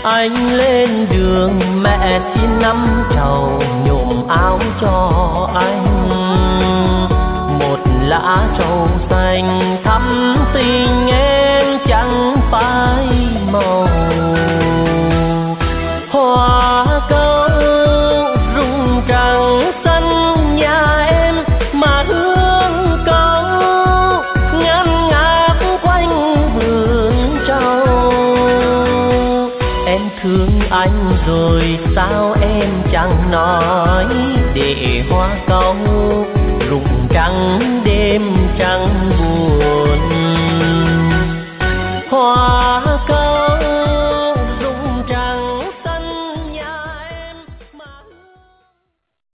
Anh lên đường mẹ xin nắm trầu nhuộm áo cho anh, một lá trầu xanh thắm tình em chẳng phai màu. Hoa câu rụng trắng sân nhà em mà hương câu ngát ngát quanh vườn trầu. Em thương anh rồi sao em chẳng nói để hoa câu